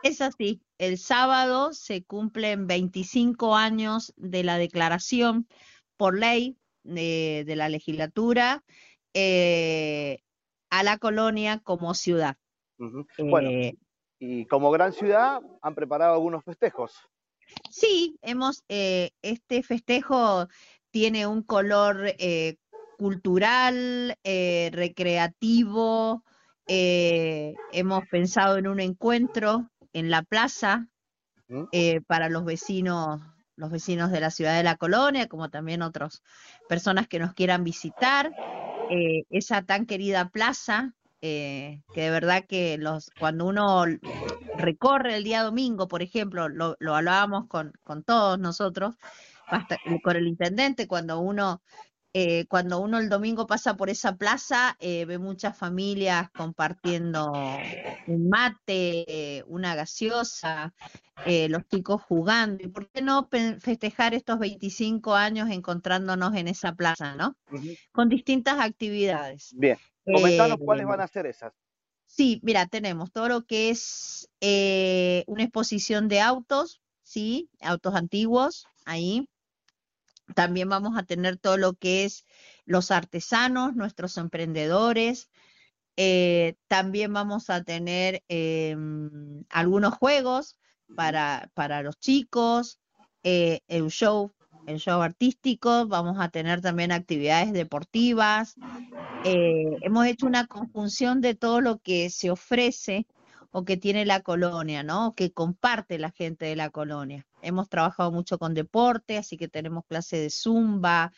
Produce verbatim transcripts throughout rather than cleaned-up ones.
Es así, el sábado se cumplen veinticinco años de la declaración por ley de, de la legislatura eh, a la colonia como ciudad. Ujú. Bueno, Eh, y como gran ciudad han preparado algunos festejos. sí, hemos, eh, este festejo tiene un color eh, cultural, eh, recreativo. Eh, hemos pensado en un encuentro en la plaza Ujú. eh, para los vecinos, los vecinos de la ciudad de la Colonia, como también otras personas que nos quieran visitar. Eh, esa tan querida plaza, eh, que de verdad que los, cuando uno recorre el día domingo, por ejemplo, lo, lo hablábamos con, con todos nosotros, basta- con el intendente, cuando uno eh, cuando uno el domingo pasa por esa plaza, eh, ve muchas familias compartiendo un mate, eh, una gaseosa, eh, los chicos jugando. ¿Y por qué no pe- festejar estos veinticinco años encontrándonos en esa plaza, ¿no? Ujú. Con distintas actividades. Bien, Eh, comentanos cuáles van a ser esas. sí, mira, tenemos todo lo que es eh, una exposición de autos, ¿sí? Autos antiguos, ahí. También vamos a tener todo lo que es los artesanos, nuestros emprendedores. Eh, también vamos a tener em, algunos juegos Ujú. para, para los chicos, eh, el show, el show artístico. Vamos a tener también actividades deportivas. Eh, hemos hecho una conjunción de todo lo que se ofrece o que tiene la colonia, ¿no? O que comparte la gente de la colonia. Hemos trabajado mucho con deporte, así que tenemos clase de zumba.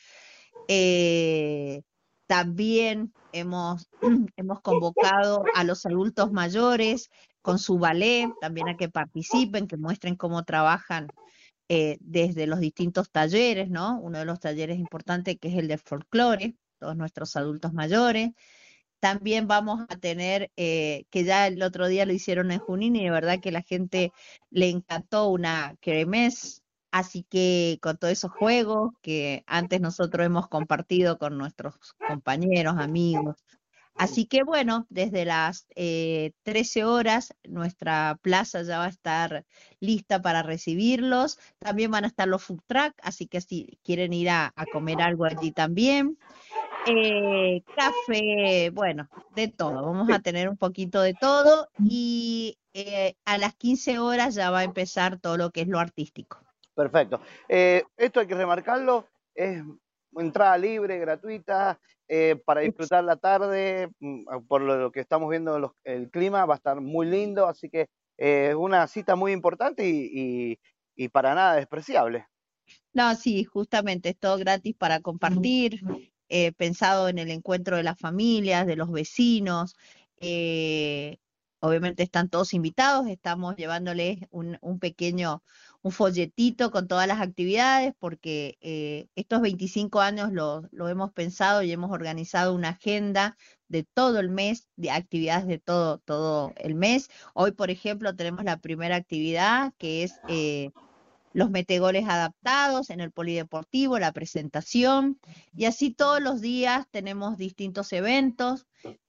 eh, También hemos, hemos convocado a los adultos mayores con su ballet, también a que participen, que muestren cómo trabajan eh, desde los distintos talleres, ¿no? Uno de los talleres importantes que es el de folclore, todos nuestros adultos mayores. También vamos a tener, eh, que ya el otro día lo hicieron en Junín y de verdad que la gente le encantó una kermés, así que con todos esos juegos que antes nosotros hemos compartido con nuestros compañeros, amigos. Así que bueno, desde las eh, trece horas nuestra plaza ya va a estar lista para recibirlos. También van a estar los food truck, así que si quieren ir a, a comer algo allí también. Eh, café, bueno, de todo. Vamos a Sí, tener un poquito de todo y eh, a las quince horas ya va a empezar todo lo que es lo artístico. perfecto. Eh, esto hay que remarcarlo, es entrada libre, gratuita, eh, para disfrutar la tarde, mm, por lo que estamos viendo los- el clima va a estar muy lindo, así que eh, es una cita muy importante y, y- y para nada despreciable. No, sí, justamente es todo gratis para compartir, eh, pensado en el encuentro de las familias, de los vecinos. eh, Obviamente están todos invitados, estamos llevándoles un, un pequeño, un folletito con todas las actividades, porque eh, estos veinticinco años lo, lo hemos pensado y hemos organizado una agenda de todo el mes, de actividades de todo, todo el mes. Hoy, por ejemplo, tenemos la primera actividad que es eh, los metegoles adaptados en el polideportivo, la presentación, y así todos los días tenemos distintos eventos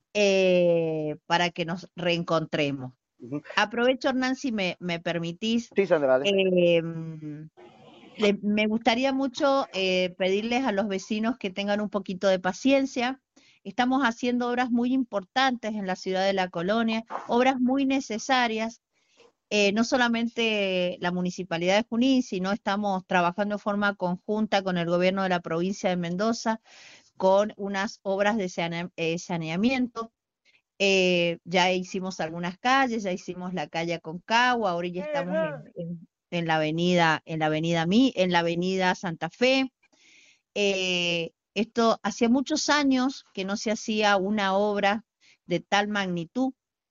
eh, para que nos reencontremos. Ujú. Aprovecho, Hernán, si me, me permitís, Sí, Sandra, dale. eh, le- me gustaría mucho eh, pedirles a los vecinos que tengan un poquito de paciencia. Estamos haciendo obras muy importantes en la ciudad de La Colonia, obras muy necesarias, eh, no solamente la Municipalidad de Junín, sino estamos trabajando de forma conjunta con el gobierno de la provincia de Mendoza con unas obras de sanea- eh, saneamiento. Eh, ya hicimos algunas calles, ya hicimos la calle Aconcagua, ahora ya estamos en, en- en la avenida, en la avenida Mi, en la avenida Santa Fe. Eh, esto hacía muchos años que no se hacía una obra de tal magnitud,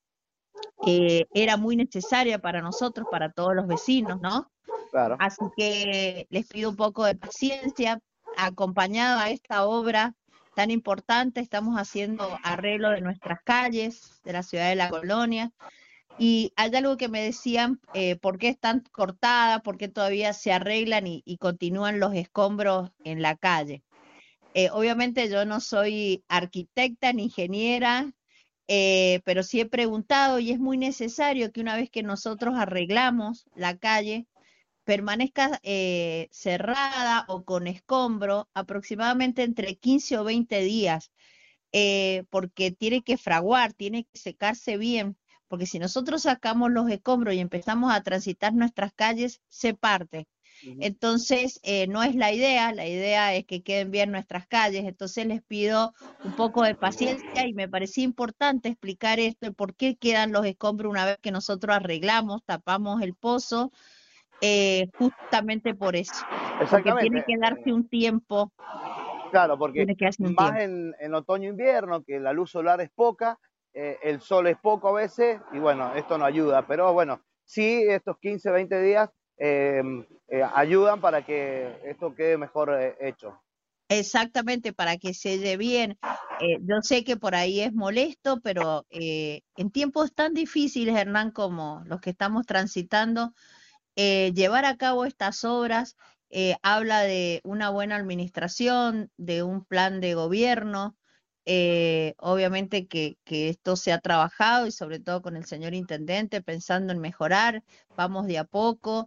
que era muy necesaria para nosotros, para todos los vecinos, ¿no? Claro. Así que les pido un poco de paciencia. Acompañado a esta obra tan importante, estamos haciendo arreglo de nuestras calles, de la ciudad de La Colonia. Y hay algo que me decían, eh, ¿por qué están cortadas? ¿Por qué todavía se arreglan y, y continúan los escombros en la calle? Eh, obviamente yo no soy arquitecta ni ingeniera, eh, pero sí he preguntado y es muy necesario que una vez que nosotros arreglamos la calle, permanezca eh, cerrada o con escombro aproximadamente entre quince o veinte días, eh, porque tiene que fraguar, tiene que secarse bien, porque si nosotros sacamos los escombros y empezamos a transitar nuestras calles, se parte. Ujú. Entonces, eh, no es la idea, la idea es que queden bien nuestras calles, entonces les pido un poco de paciencia y me parecía importante explicar esto, el por qué quedan los escombros una vez que nosotros arreglamos, tapamos el pozo, eh, justamente por eso, porque Exactamente, tiene que darse un tiempo, claro, porque tiene que darse un más tiempo. en, en otoño-invierno, que la luz solar es poca, eh, el sol es poco a veces, y bueno, esto no ayuda, pero bueno, sí, estos quince, veinte días eh, eh, ayudan para que esto quede mejor eh, hecho. Exactamente, para que se selle bien. Eh, yo sé que por ahí es molesto, pero eh, en tiempos tan difíciles, Hernán, como los que estamos transitando, eh, llevar a cabo estas obras eh, habla de una buena administración, de un plan de gobierno. Eh, obviamente que, que esto se ha trabajado y sobre todo con el señor intendente pensando en mejorar, vamos de a poco.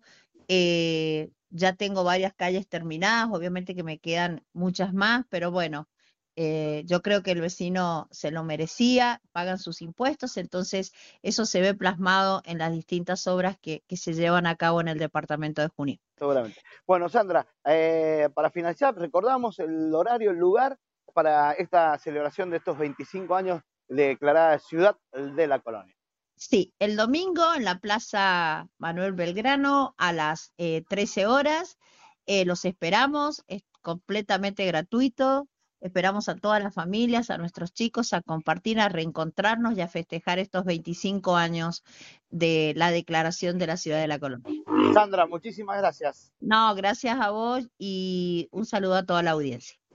Eh, ya tengo varias calles terminadas, obviamente que me quedan muchas más, pero bueno, eh, yo creo que el vecino se lo merecía, pagan sus impuestos, entonces eso se ve plasmado en las distintas obras que, que se llevan a cabo en el departamento de Junín. Seguramente. Bueno, Sandra, eh, para finalizar, recordamos el horario, el lugar para esta celebración de estos veinticinco años de declarada ciudad de la colonia. Sí, el domingo en la Plaza Manuel Belgrano a las eh, trece horas. Eh, los esperamos, es completamente gratuito. Esperamos a todas las familias, a nuestros chicos, a compartir, a reencontrarnos y a festejar estos veinticinco años de la declaración de la ciudad de la colonia. Sandra, muchísimas gracias. No, gracias a vos y un saludo a toda la audiencia.